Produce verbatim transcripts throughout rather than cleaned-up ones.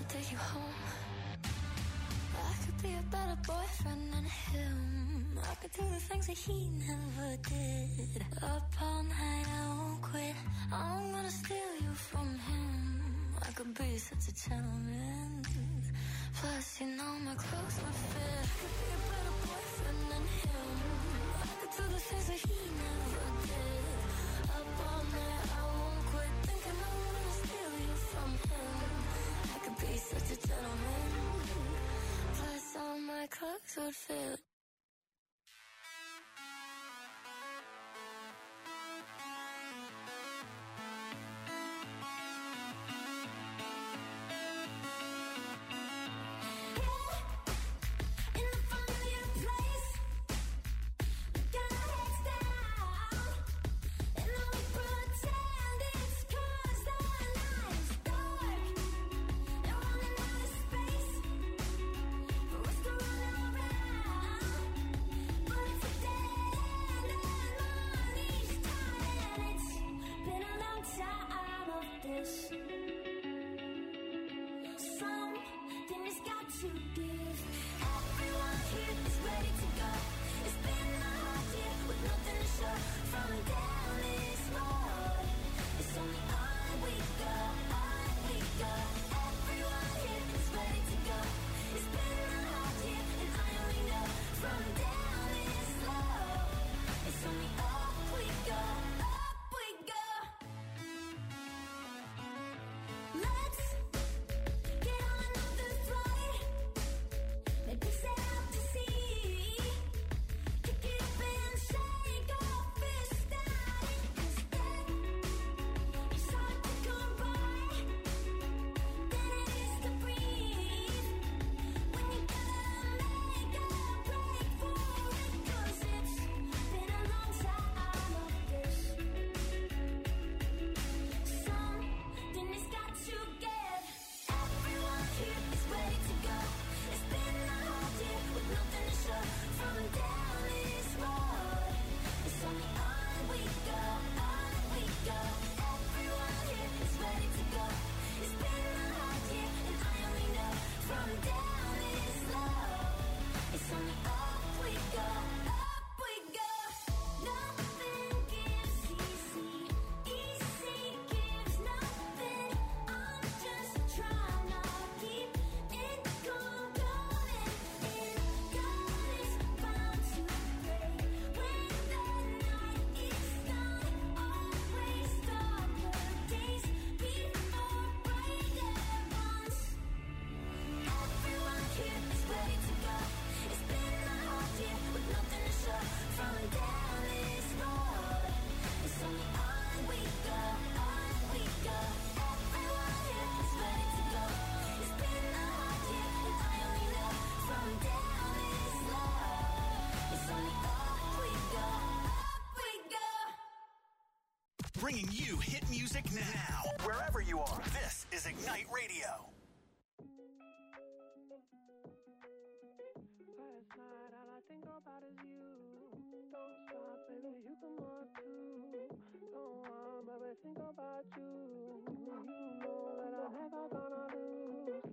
could take you home. I could be a better boyfriend than him. I could do the things that he never did. Up all night, I won't quit. I'm gonna steal you from him. I could be such a gentleman. Plus, you know my clothes would fit. I could be a better boyfriend than him. I could do the things that he never did. Up all night, I won't quit. Thinking I'm gonna steal you from him. I could be such a gentleman. Plus, all my clothes would fit. Bringing you hit music now, wherever you are. This is Ignite Radio. Last night, all I think about is you. Don't stop, baby, you can walk too. Don't want, baby, think about you. You know that I'm never gonna lose.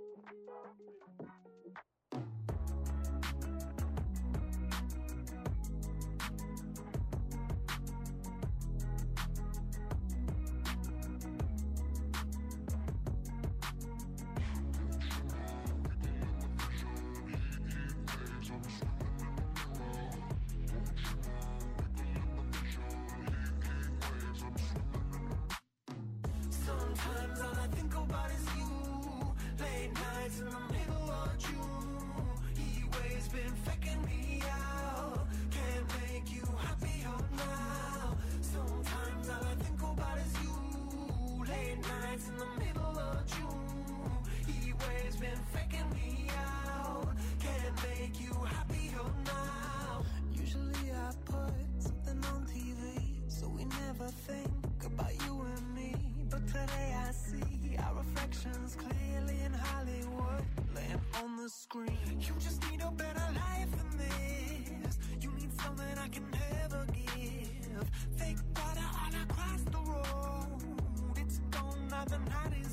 Sometimes all I think about is you. Late nights in the middle of June. Heat waves been faking me out. Can't make you happier now. Sometimes all I think about is you. Late nights in the middle of June. Heat waves been faking me out. Can't make you happier now. Usually I put something on T V, so we never think about you and me. But today I see our reflections clearly in Hollywood, laying on the screen. You just need a better life than this. You need something I can never give. Fake water all across the road. It's gone, now the night is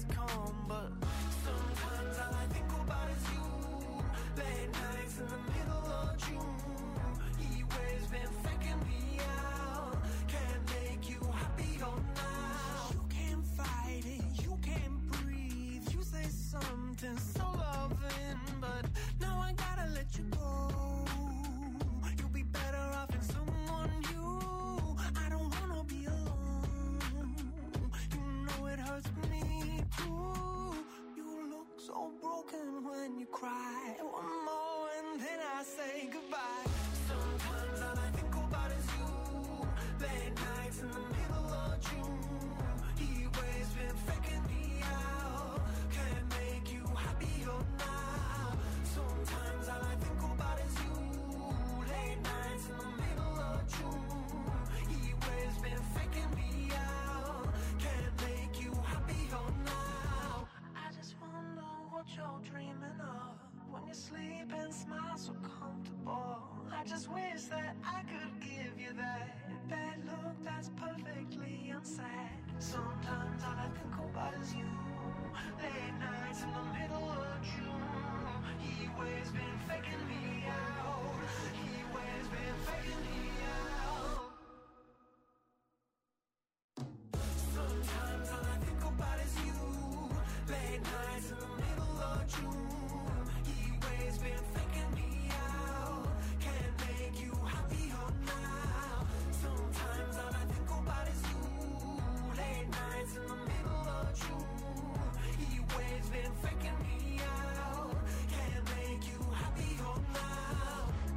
something so loving, but now I gotta let you go. You'll be better off in someone new. I don't wanna be alone. You know it hurts me too. You look so broken when you cry. One more and then I say goodbye. Sometimes all I think about is you. Late nights in the middle of June. Heat waves been faking me out. Can't make you happier now. Sometimes all I think about is you. Late nights in the middle of June. Heat waves been faking me out. Can't make you happier now. I just wonder what you're dreaming of when you sleep and smile so comfortable. I just wish that I could give you that bad look that's perfectly unsaid. Sometimes all I think about is you. Late nights in the middle of June. Heat waves been faking me out. Heat waves been faking me out. Sometimes all I think about is you. Late nights in the middle of June. Heat waves been faking me out. Can't make you happier now. Sometimes all I think about is you. Late nights in the middle of June. Heat waves been faking me out. Can't make you happier now.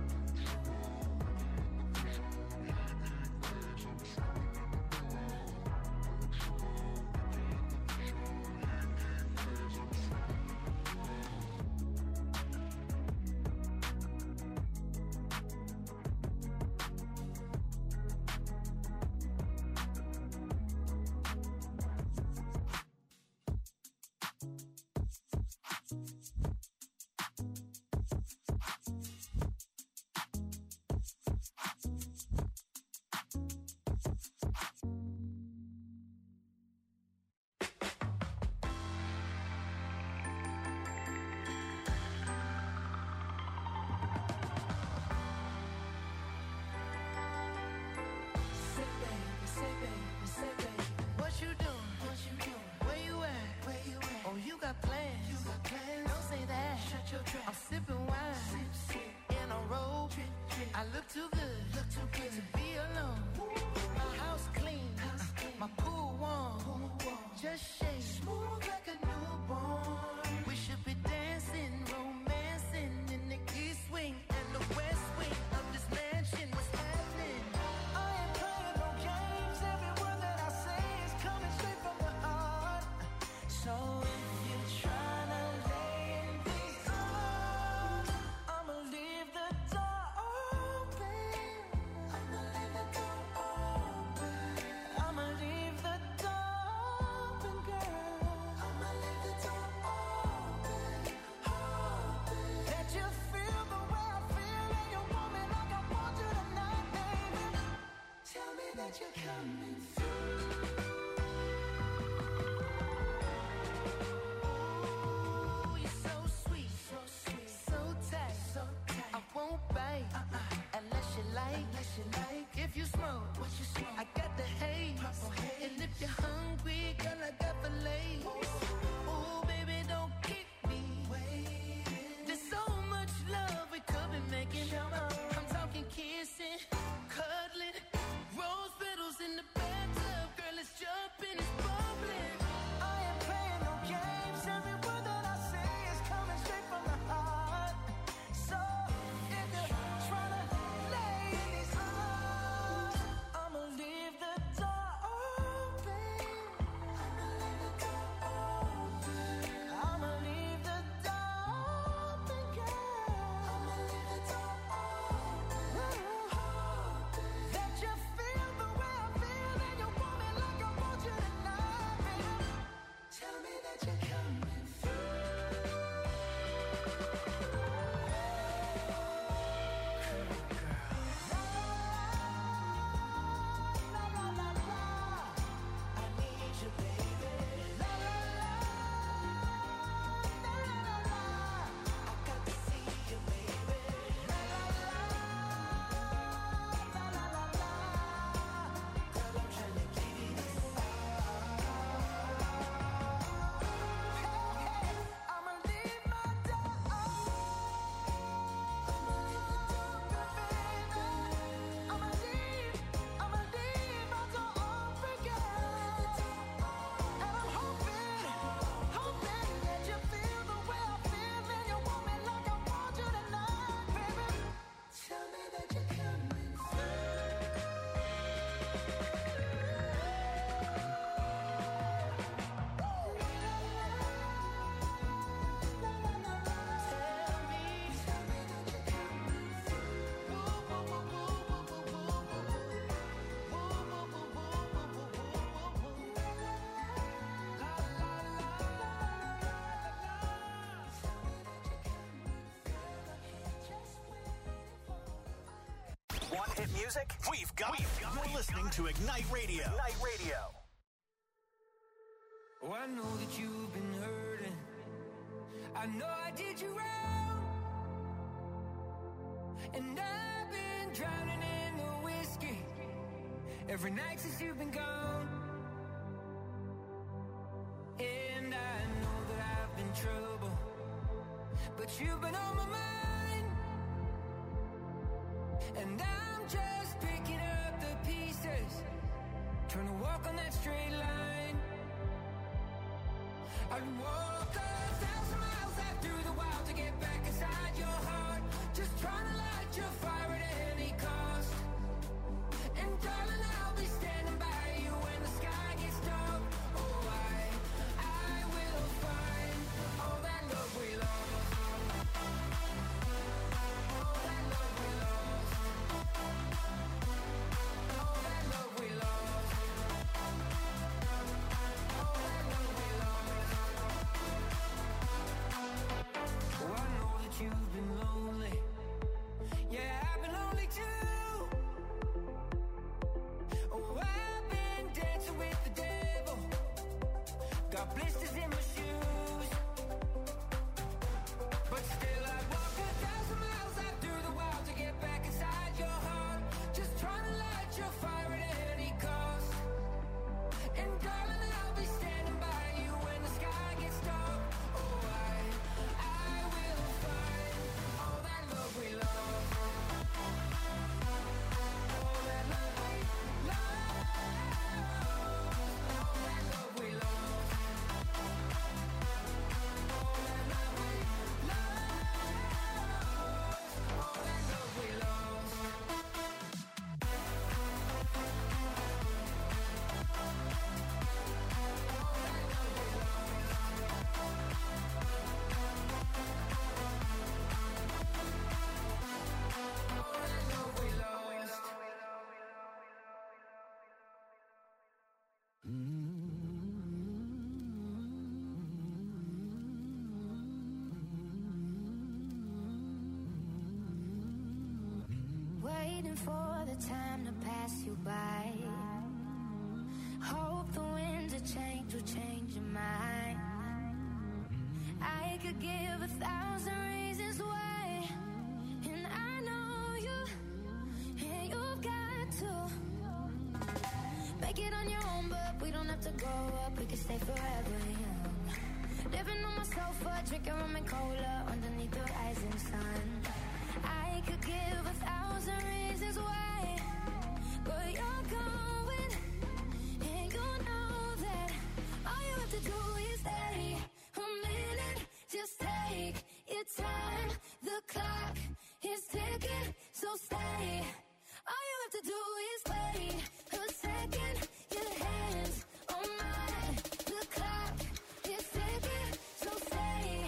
Say baby, say baby, say baby, what you doing? What you doing? Where you at? Where you at? Oh, you got plans? You got plans? Don't say that. Shut your trap. I'm sipping wine, sip, sip. In a robe. Trip, trip. I look too good, look too good to be alone. My house clean, house clean. My pool warm, pool warm. Just shake smooth like a newborn. We should be dancing, romancing in the east wing and the west wing of this mansion. What's happening? I ain't playing no games. Every word that I say is coming straight from the heart. So if you're trying to lay in these arms, I'ma leave the door open. I'ma leave the door open. I'ma leave the door open, girl. I'ma leave the door open. music, we've got, we've got You're listening to Ignite Radio. Ignite Radio. Oh, I know that you've been hurting. I know I did you wrong. And I've been drowning in the whiskey every night since you've been gone. And I know that I've been trouble, but you've been on my mind. And I'm just picking up the pieces, trying to walk on that straight line. I'd walk a thousand miles out through the wild to get back inside your heart, just trying to light your fire at any cost. And darling, I'll be standing by you when the sky gets dark. Oh, I, I will find all that love we lost. All that love we lost. All that love we lost. All that love we lost. Oh, I know that you've been lonely. Yeah, I've been lonely too. Oh, I've been dancing with the devil. Got blisters in my shoes. But still I'd walk a thousand miles out through the wild to get back inside your heart, just trying to light your fire at any cost. And darling, I'll be standing by you when the sky gets dark. Oh, I, I will find all that love we lost. All that love we lost. All that love we lost. All that love we lost. All that love we lost. All that love we lost. Waiting for the time to pass you by. Hope the winds of change will change your mind. I could give a thousand reasons why, and I know you, and you've got to make it on your own, but we don't have to grow up, we can stay forever young. Living on my sofa, drinking rum and cola underneath the rising sun. I could give a thousand reasons why, but you're going, and you know that all you have to do is stay a minute. Just take your time, the clock is ticking, so stay. All you have to do is wait a second, your hands on mine. The clock is ticking, so stay.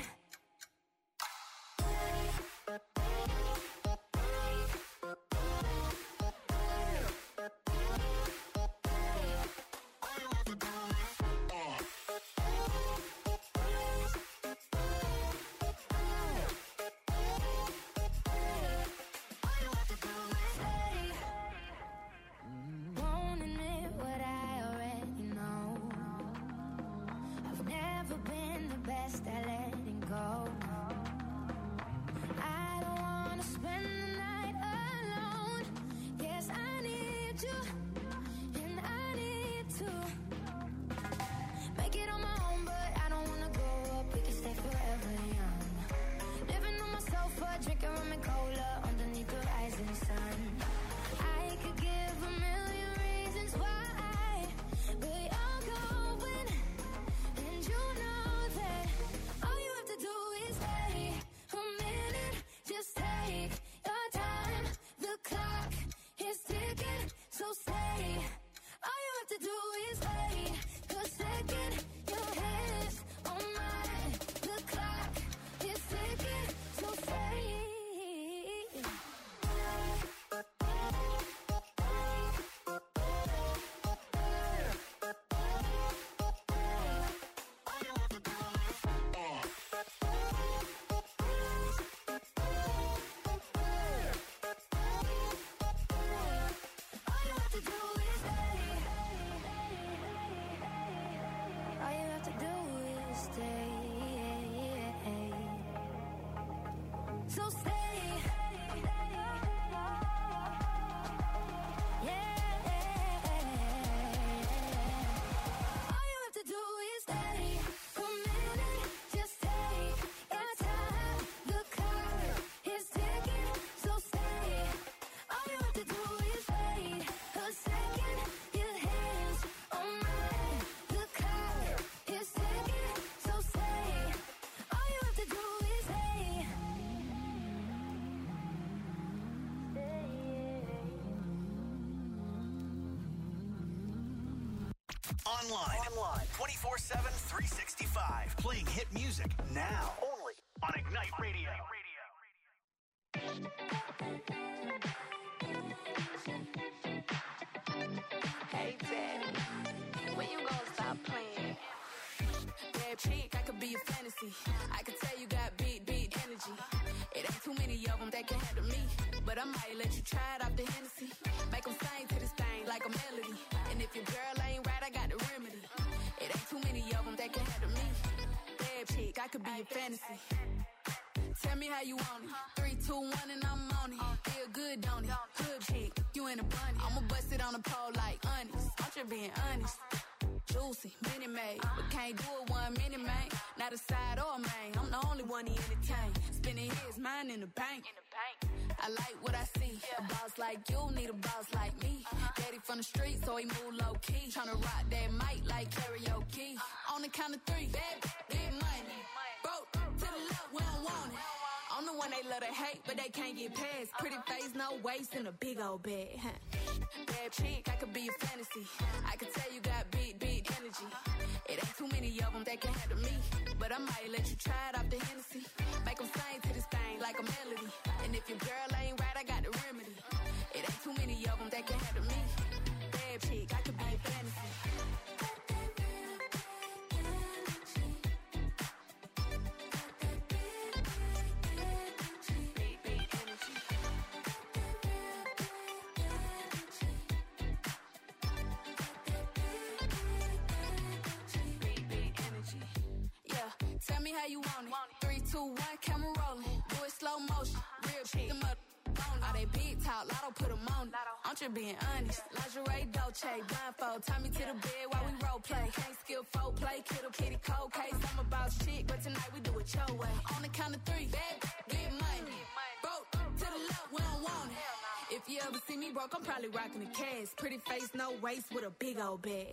Online. Online. twenty-four seven, three sixty-five. Playing hit music now. Only on Ignite Radio. Hey, Daddy, when you gonna stop playing? Bad chick, I could be a fantasy. I could tell you got big, big energy. It ain't too many of them that can handle me. But I might let you try it off the Hennessy. Make them sing to this thing like a melody. And if your girl ain't right, I got the remedy. It ain't too many of them that can handle me. Bad chick, I could be a fantasy. Tell me how you want it. Three, two, one, and I'm on it. Feel good, don't it? Good chick, you in a bunny. I'ma bust it on the pole like honest. I'm just being honest. Juicy, mini made, but can't do it one minute, man. Not a side or a main. I'm the only one he entertain. Spinning his mind in the bank. I like what I see. A boss like you need a boss like me. Daddy from the street, so he move low key. Tryna rock that mic like karaoke. On the count of three, bad, big money. Broke to the left, we don't want it. I'm the one they love to hate, but they can't get past. Pretty face, no waist, and a big old bag. Bad chick, I could be a fantasy. I could tell you got big, big energy. It ain't too many of them that can handle me. But I might let you try it off the Hennessy. Make them sing to this thing like a melody. And if your girl ain't right, I got the remedy. It ain't too many of them that can handle me. Bad chick, I could be a fantasy. Tell me how you want it. Three, two, one, camera rolling. Do it slow motion. Real chick, them up. All they big talk, Lotto put them on it. I'm just being honest. Lingerie, Dolce, blindfold. Tie me to the bed while we role play. Can't skill folk play, kiddo, kitty, cold case. I'm about shit, but tonight we do it your way. On the count of three, bad, get money. Broke to the left, we don't want it. If you ever see me broke, I'm probably rocking the cash. Pretty face, no waist, with a big old bag.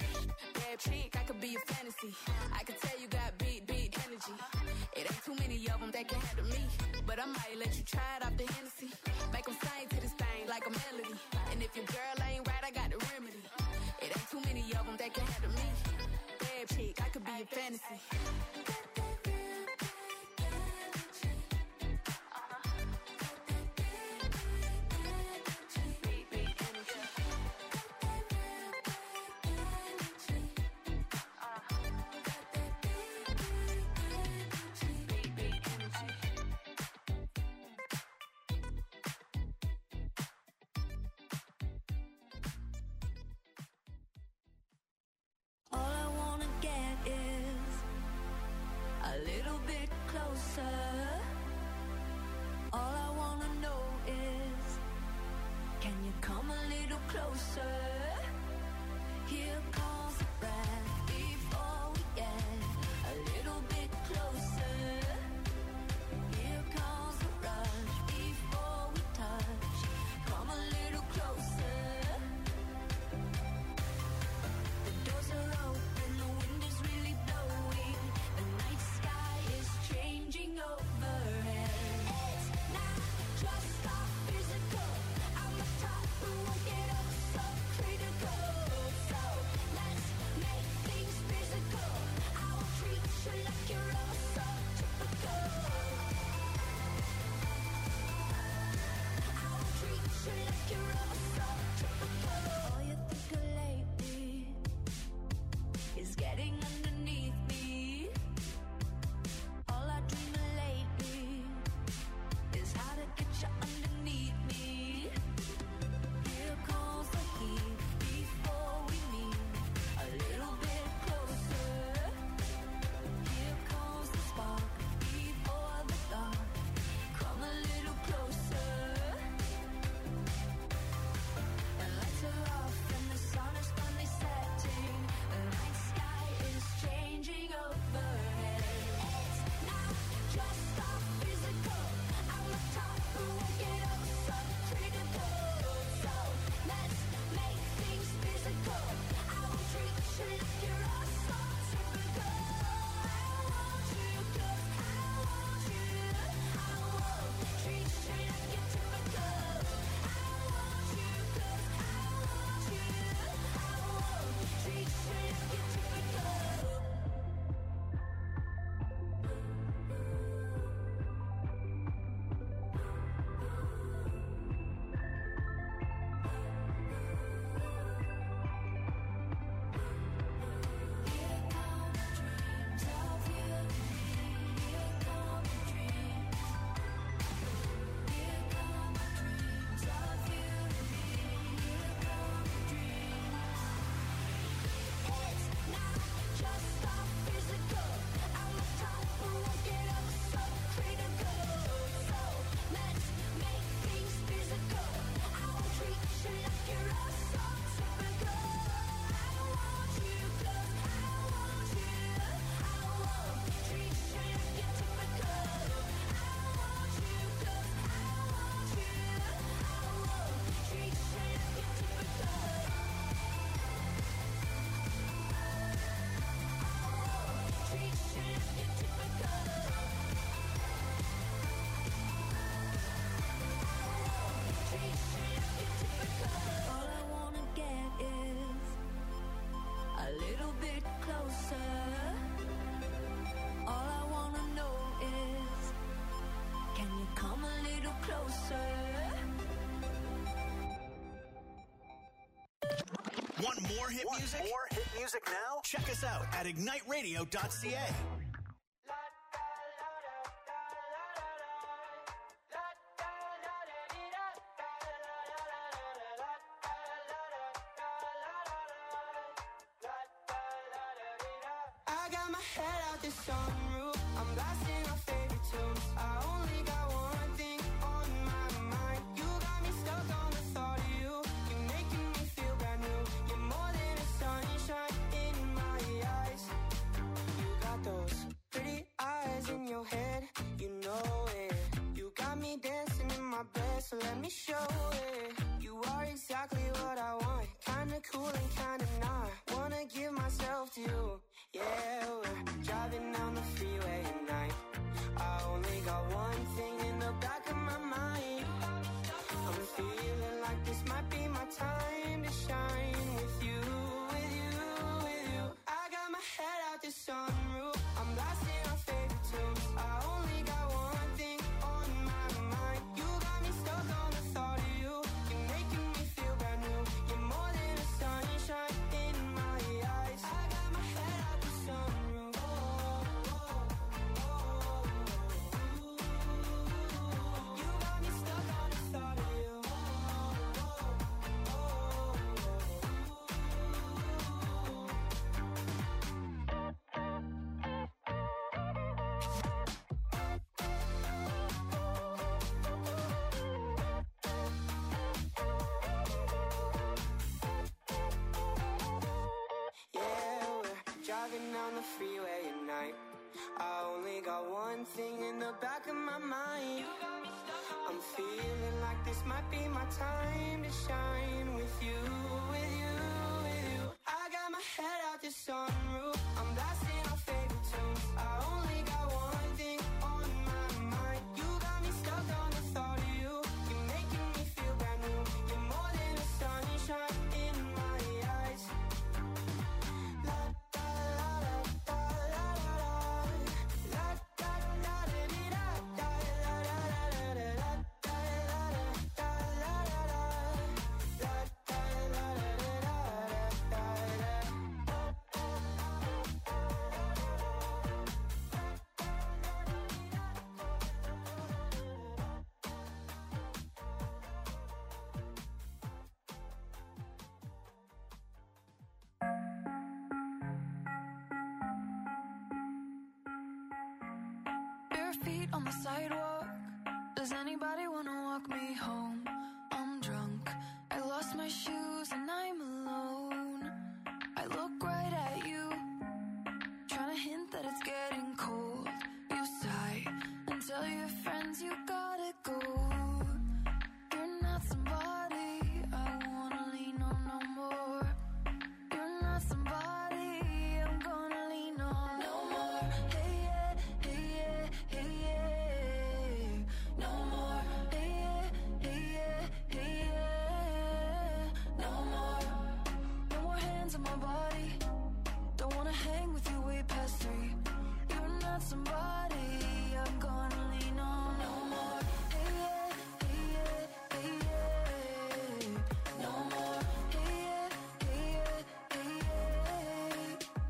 Bad chick, I could be a fantasy. I could tell you got big, big energy. It ain't too many of them that can handle me. But I might let you try it off the Hennessy. Make them sing to this thing like a melody. And if your girl ain't right, I got the remedy. It ain't too many of them that can handle me. Bad chick, I could be a fantasy. The doors are open, the wind is really blowing. The night sky is Come a little closer. Want more hit Want music? More hit music now? Check us out at ignite radio dot c a. I got my head out the sunroof. I'm blasting our favorite tunes. I only got one thing on my mind. You got me stuck on the thought of you. You're making me feel brand new. You're more than a sunshine in my eyes. You got those pretty eyes in your head. You know it. You got me dancing in my bed, so let me show it. You are exactly what I want. Kinda cool and kinda not. Wanna give myself to you. Yeah, we're driving down the freeway at night. I only got one thing in the back of my mind. I'm feeling like this might be my time to shine with you, with you, with you. I got my head out the sunroof. I'm blasting our favorite tunes. I only got one thing on my mind. You got me stuck on the thought of you. You're making me feel brand new. You're more than a sunshine in my eyes. I got my head out the sunroof. Oh, oh, oh, oh. You got me stuck on the thought of you. Oh, oh, yeah, we're driving down the freeway at night. I only got one thing in the back of my mind. I'm feeling like this might be my time to shine with you, with you, with you. I got my head out the sunroof. I'm blasting our favorite tunes. I only got one thing on my mind. You got me stuck on the thought of you. You're making me feel brand new. You're more than a sunshine in my eyes. La da la da la la la da da da di da da la la la la la da la la la la la da la la la Bare feet on the sidewalk. Does anybody wanna walk me home? I'm drunk. I lost my shoes and I'm alone. I look right at you, trying to hint that it's getting cold. You sigh and tell your friends you gotta go. You're not somebody I wanna lean on no more. You're not somebody I'm gonna lean on no more. Hey yeah, hey yeah, hey yeah. No more. Hey yeah, hey yeah, hey yeah. No more. No more hands on my body. Don't wanna hang with you way past three. You're not somebody I'm gonna lean on no more. Hey yeah, hey yeah, hey yeah. No more. Hey yeah, hey yeah, hey yeah.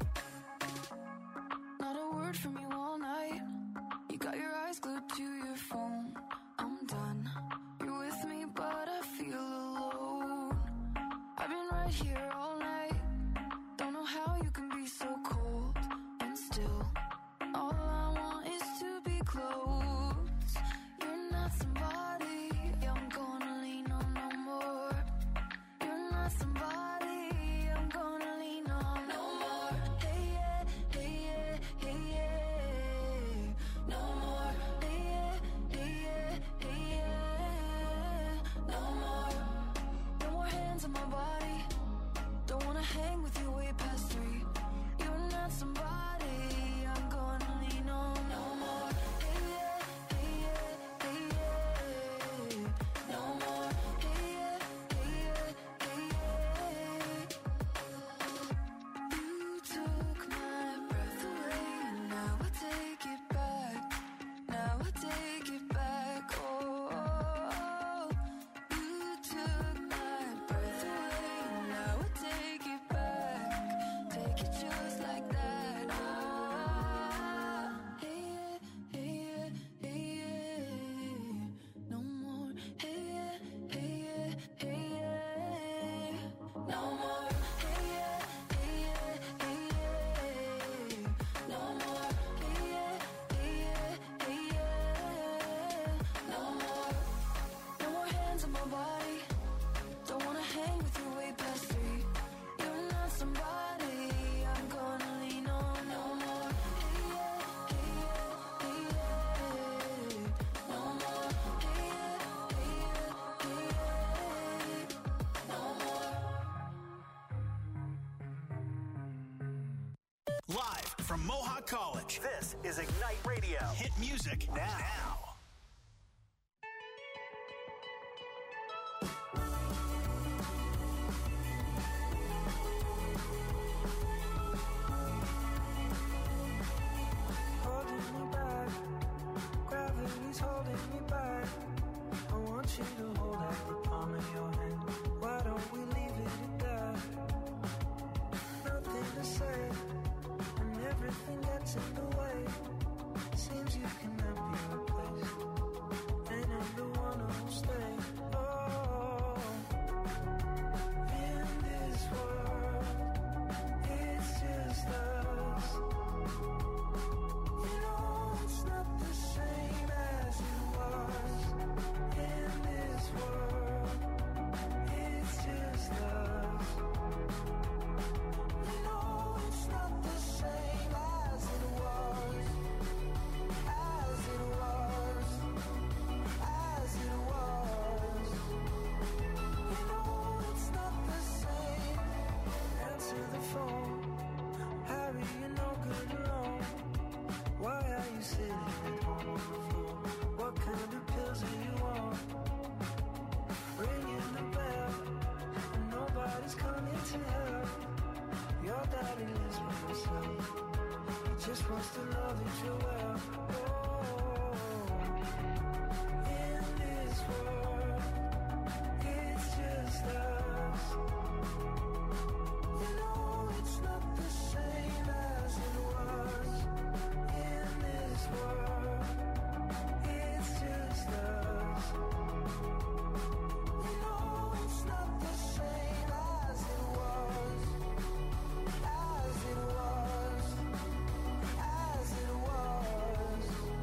Not a word from you all night. You got your eyes glued to your phone. I'm done. You're with me, but I feel alone. I've been right here all night. Don't know how you can be so cold and still. All I want is to be close. You're not somebody I'm gonna lean on no more. You're not somebody I'm gonna lean on no more. Hey yeah, hey yeah, hey yeah. No more. Hey yeah, hey yeah, hey yeah. No more. No more hands on my body. Don't wanna hang with you way past three. You're not somebody I'm gonna lean on no more. Hey yeah, hey yeah, hey yeah. college. This is Ignite Radio. Hit music now. now. Holding me back, gravity's holding me back. I want you to hold out the palm of your hand. Why don't we leave it at that? Nothing to say, and everything gets in the way. Seems you cannot be replaced, and I'm the one who'll stay. Oh, in this world, it's just us. You know it's not the same as it was. In this world, it's just us. You know it's not the same as it was. As it was. As it was. You know it's not the same. Answer the phone. Harry, you're no good alone. Why are you sitting at home on the floor? What kind of pills are you on? Ringing the bell, and nobody's coming to help. Your daddy lives by himself. He just wants to know that you're well. Oh, in this world, it's just us. You know it's not the same as it was. In this world, it's just us. You know it's not the same as it was. As it was. As it was.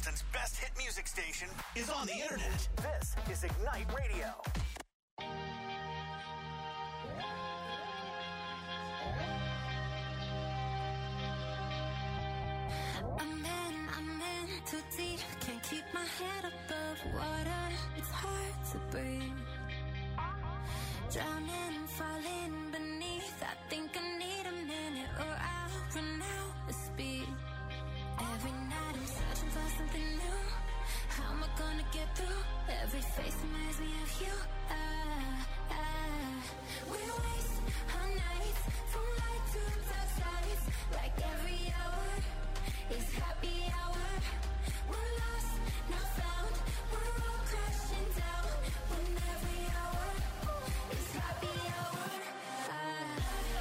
Hamilton's best hit music station is on the internet. This is Ignite Radio. I'm in, I'm in too deep. Can't keep my head above water. It's hard to breathe. Drowning, falling beneath. I think I need a minute or I'll run out of speed. Every night I'm searching for something new. How am I gonna get through? Every face reminds me of you. Ah, ah. We waste our nights from light to dark sides. Like every hour is happy hour. We're lost, not found. We're all crashing down. When every hour is happy hour. Ah.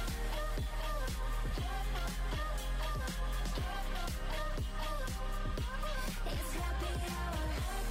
It's happy hour.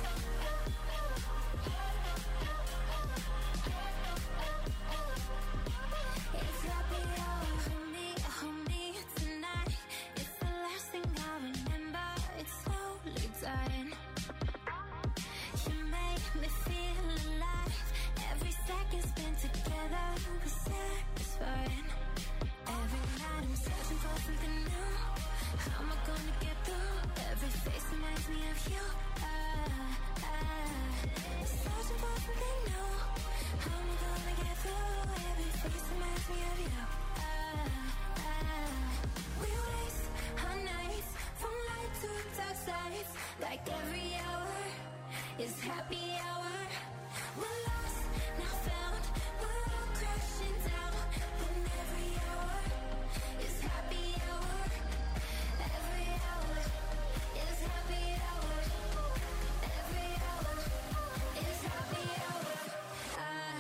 It's happy hour. Hold me, hold me tonight. It's the last thing I remember. It's slowly dying. You make me feel alive. Every second spent together was satisfying. Every night I'm searching for something new. How am I gonna get through? Every face reminds me of you. Ah, ah. Searching for something new. How am I gonna get through? Every face reminds me of you. Ah, ah. We waste our nights from light to dark sides. Like every hour is happy hour. We're lost, now found. We're all crashing down. When every hour is happy hour. Every hour is happy hour. Every hour is happy hour. Ah.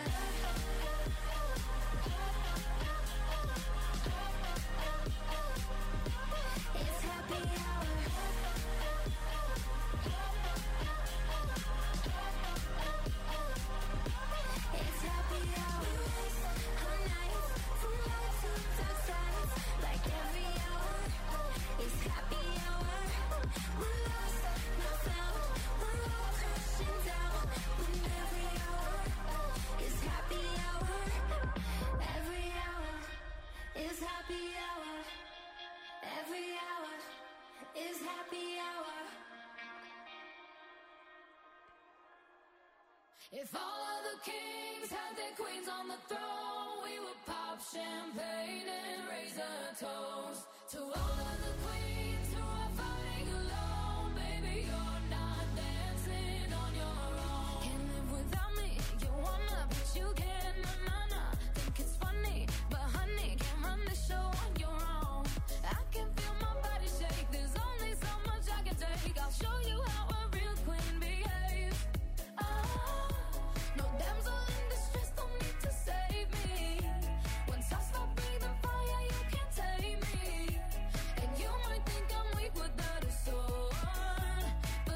It's happy hour. It's happy hour. Our nights from light to dark sides. Like every hour is happy hour. We're lost, not found. We're all crashing down. When every hour is happy hour. Every hour is happy hour. Every hour is happy hour. If all of the kings had their queens on the throne, we would pop champagne and raise a toast to all of the queens who are fighting alone. Baby, you're not dancing on your own. Can't live without me, you wanna, but you can't. Na na na, think it's funny, but honey, can't run the show on your own. I can feel my body shake. There's only so much I can take. I'll show you how a real queen behaves. Ah, no damsel in distress, don't need to save me. Once I stop breathing fire, you can't tame me. And you might think I'm weak without a sword,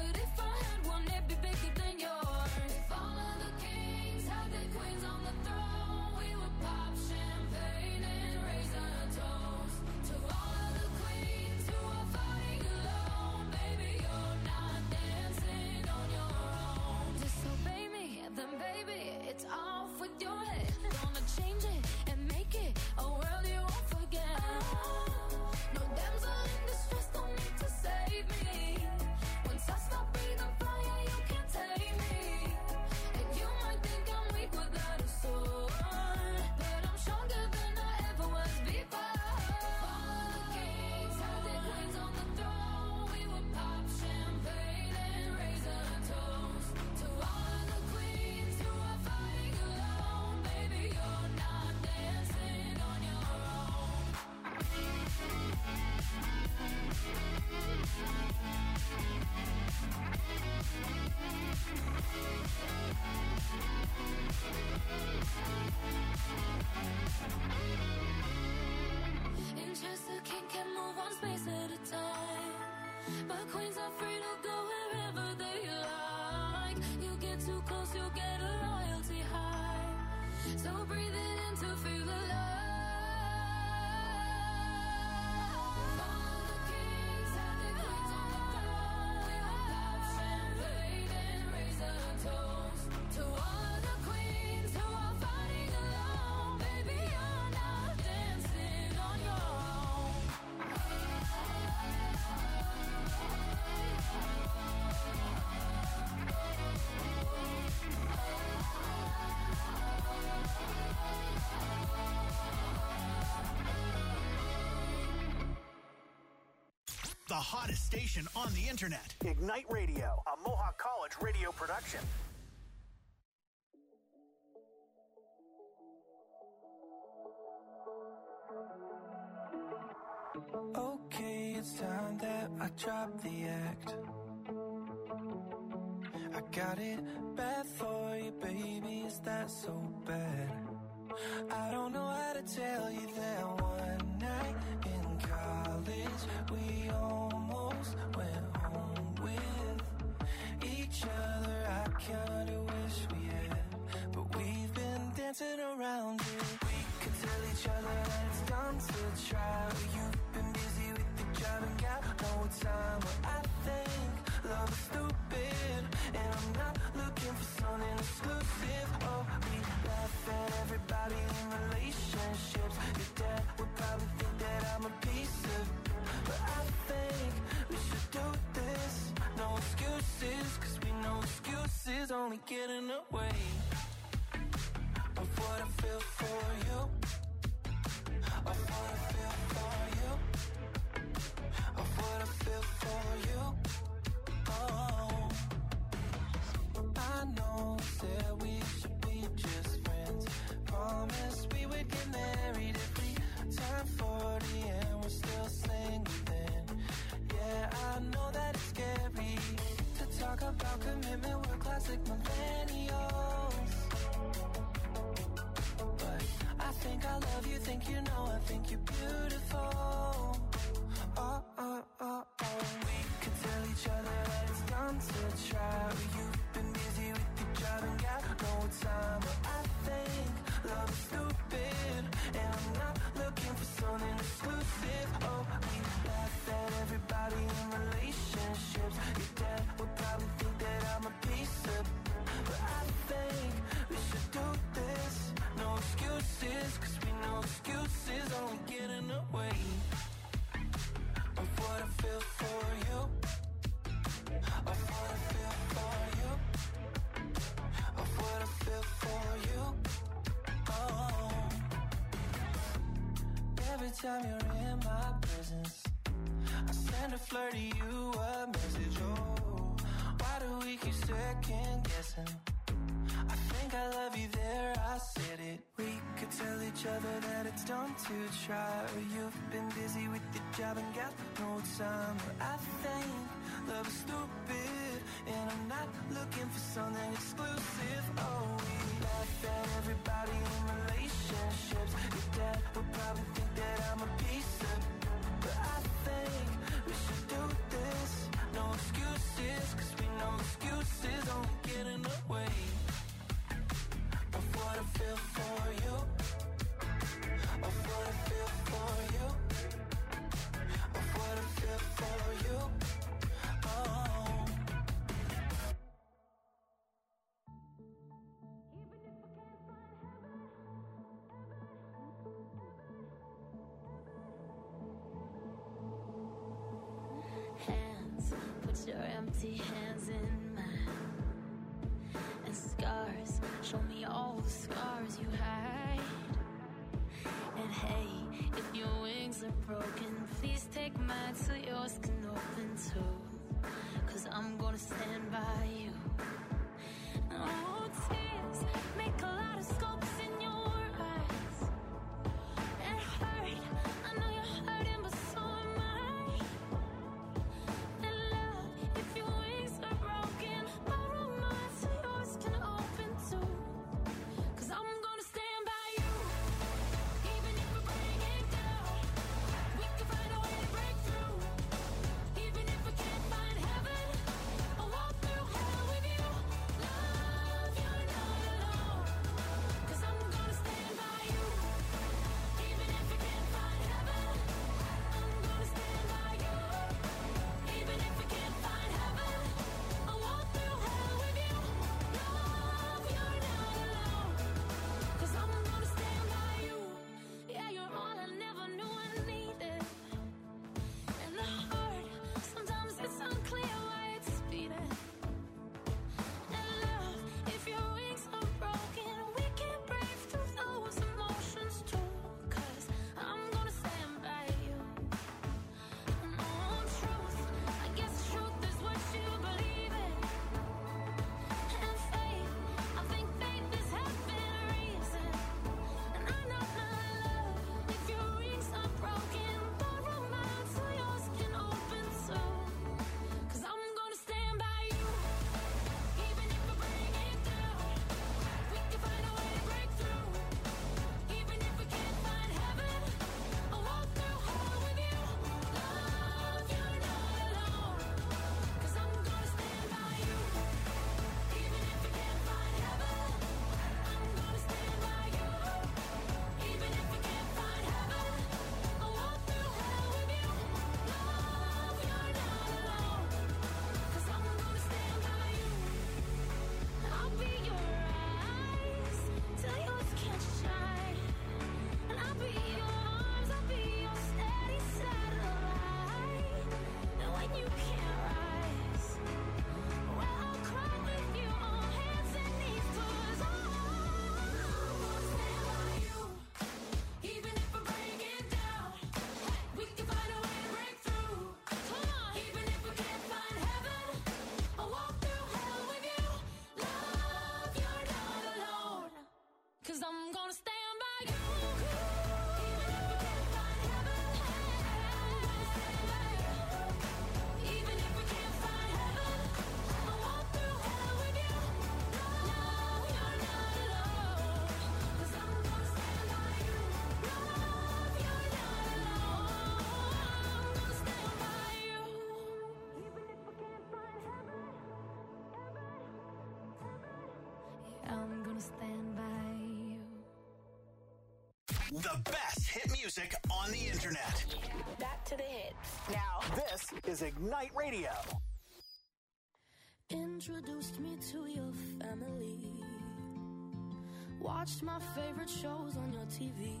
the hottest station on the internet. Ignite Radio, a Mohawk College radio production. Okay, it's time that I drop the act. I got it bad for you, baby, is that so bad? I don't know how to tell you that one night in college we almost went home with each other. I kinda wish we had, but we've been dancing around it. We could tell each other that it's time to try. You've been busy with the job and got no time, but I think love is stupid, and I'm not looking for something exclusive. Oh, we laugh at everybody in relationships. Your dad would probably think that I'm a piece of, but I think we should do this. No excuses, cause we know excuses only get in the way of what I feel for you, of what I feel for you, of what I feel for you. Oh, I know that we should be just friends. Promised we would get married if we turn forty and we're still single then. Yeah, I know that it's scary to talk about commitment, we're classic millennials. But I think I love you, think you know, I think you're beautiful. Oh, oh, oh, oh. We could tell each other that it's time to try. You've been busy with your job and got no time, but I think love is stupid, and I'm not looking for something exclusive. Oh, we laugh at everybody in relationships. Your dad would probably think that I'm a piece of, but I think we should do this. No excuses, cause we know excuses only get in the way of what I feel for you, of what I feel for you, of what I feel for you. Oh, every time you're in my presence, I send a flirt to you a message. Oh, why do we keep second guessing? I think I love you there, I said it. We could tell each other that it's time to try. You've been busy with your job and got no time, but I think love is stupid, and I'm not looking for something exclusive. Oh, we laugh at everybody in relationships. Your dad would probably think that I'm a piece of, but I think we should do this. No excuses, cause we know excuses only get in the way of what I feel for you, of what I feel for you, of what I feel for you. Oh, hands, put your empty hands in mine, and scars, show me all the scars you hide. And hey, if your wings are broken, please take mine so yours can open too, cause I'm gonna stand by you. Oh, tears make a lot of scopes in your eyes. It hurt, I know you're hurting, but so am I. And love, if your wings are broken, borrow mine so yours can open too, cause I'm gonna stand by you. Even if we're breaking down, we can find a way to break through. Even if we can't find heaven, I won't stand by you. The best hit music on the internet. Back to the hits. Now, this is Ignite Radio. Introduced me to your family. Watched my favorite shows on your T V.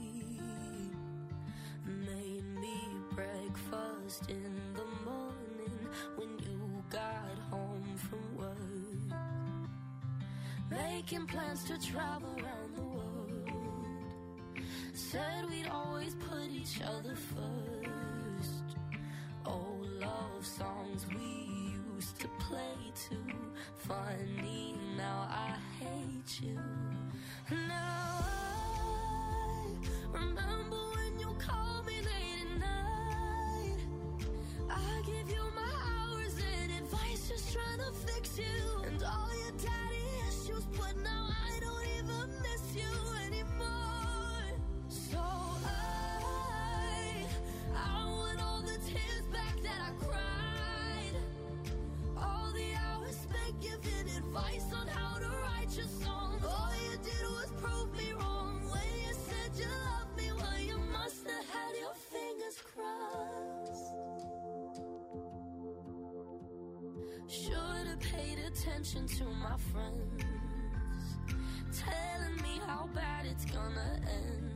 Made me breakfast in the morning when you got home from work. Making plans to travel around the world. Said we'd always put each other first. Old love songs we used to play too. Funny, now I hate you. Now I remember when you called me late at night. I give you my hours and advice, just trying to fix you. And all your daddy issues, but now I don't even miss you anymore. So I, I want all the tears back that I cried. All the hours spent giving advice on how to write your songs. All you did was prove me wrong when you said you loved me. Well, you must have had your fingers crossed. Should have paid attention to my friends, telling me how bad it's gonna end.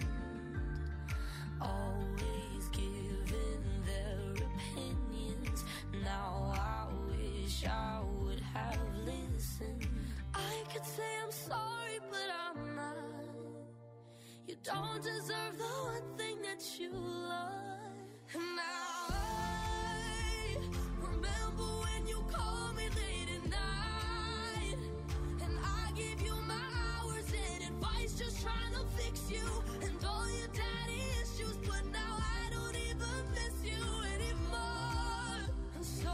Always giving their opinions. Now I wish I would have listened. I could say I'm sorry, but I'm not. You don't deserve the one thing that you love. And now I remember when you called me late at night. And I gave you my hours and advice, just trying to fix you. And all your daddy issues, but now I don't even miss you anymore. And so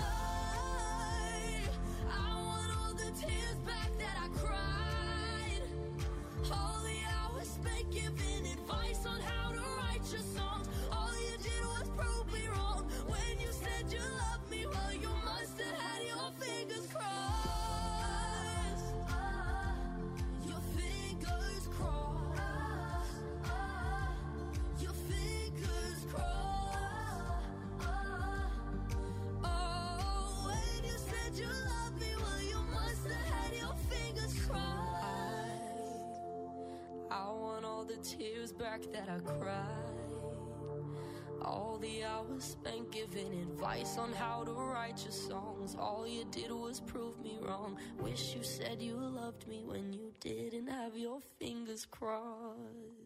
I, I want all the tears back that I cried. All the hours spent giving advice on how to write your songs. All you did was prove me wrong when you said you loved me. Well, you must have had your fingers crossed. Your fingers crossed. Your fingers crossed. Oh, when you said you loved me, well, you must have had your fingers crossed. I want all the tears back that I cried. All the hours spent giving advice on how to write your songs. All you did was prove me wrong. Wish you said you loved me when you didn't have your fingers crossed.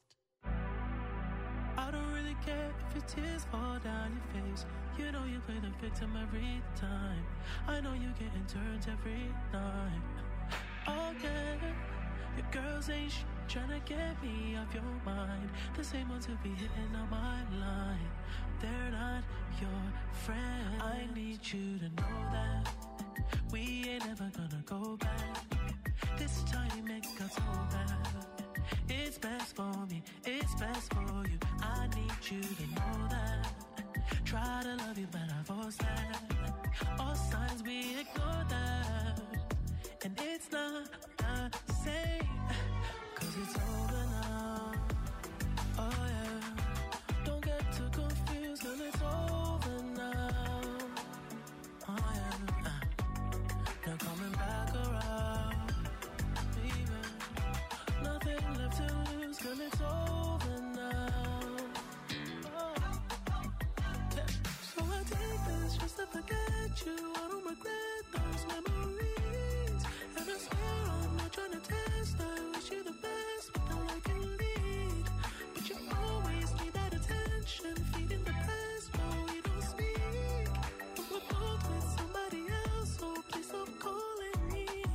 I don't really care if your tears fall down your face. You know you play the victim every time. I know you getting turns every night. Oh yeah, your girls ain't sh- trying to get me off your mind. The same ones who be hitting on my line. They're not your friend. I need you to know that we ain't never gonna go back. This time it got so bad. It's best for me, it's best for you. I need you to know that. Try to love you, but I force that. All signs we ignore that. And it's not the same, cause it's over now. Oh yeah, don't get too confused, cause it's over now. Oh yeah, now coming back around. Even nothing left to lose, cause it's over now. Oh. Yeah. So I take this just to forget you. I don't regret those memories. And I swear I'm not trying to test. I wish you the best, but now I can lead. But you always need that attention, feeding the past while we don't speak. But we're both with somebody else, so please stop calling me.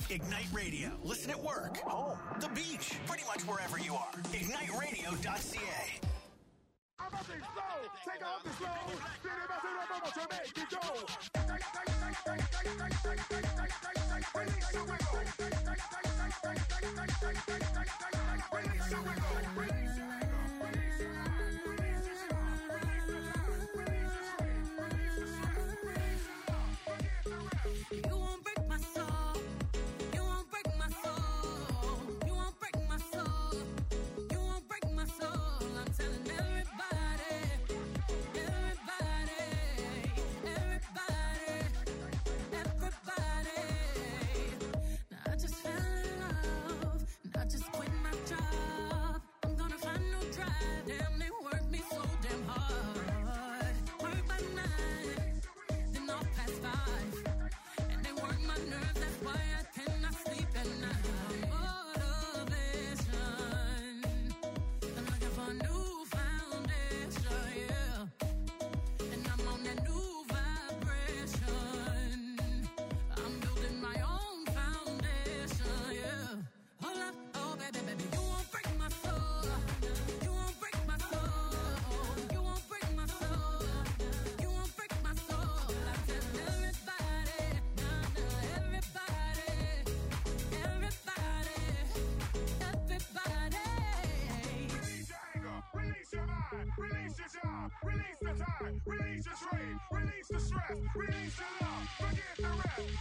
Ignite Radio. Listen at work, home, the beach, pretty much wherever you are. ignite radio dot c a. I'm about to explode. Take off the slow. Then about to rub over to make it go. Release your wiggle. Release your wiggle. Release your You won't break my soul. You won't break my soul. You won't break my soul. You won't break my soul. I'm telling everybody, everybody, everybody, everybody. Now I just fell in love, and I just quit my job. I'm gonna find no drive. Damn, they work me so damn hard. Work by nine, then off past five. My nerves, that's why I cannot sleep at night. Motivation, I'm looking for a new foundation, yeah. And I'm on that new vibration. I'm building my own foundation, yeah. Hold up, oh baby, baby, you won't break my soul. You won't break my soul. You won't break my soul. You won't break my soul. I tell everybody. Everybody, everybody, everybody. Release your anger, release your mind, release your job, release the time, release your trade, release the stress, release the love, forget the rest.